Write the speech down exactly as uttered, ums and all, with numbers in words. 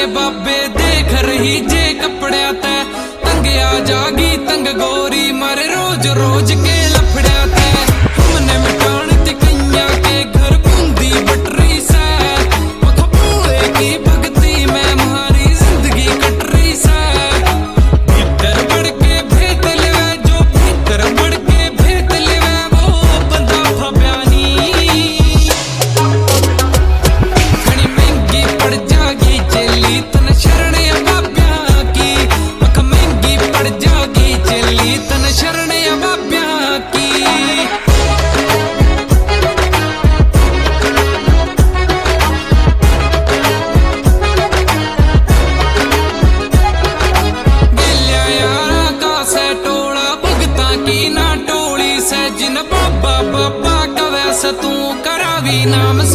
बाबे देख रही जे कपड़िया ते तंगिया जागी तंग गोरी मर रोज रोज के लफड़िया ते हमने मिटान तिकैया के घर बूंदी बटरी से मखबूए की भक्ति में हमारी जिंदगी कट रही से भीतर बढ़ के भेद लेवे जो भीतर बढ़ के भेद लेवे वो बंदा फब्यानी घनी महंगी पड़ जागी चली तन शरण बाब्या की मख महंगी पड़ जागी चली तन शरण बाब्या की जिन बाबा बाबा कवैस तू करावी नाम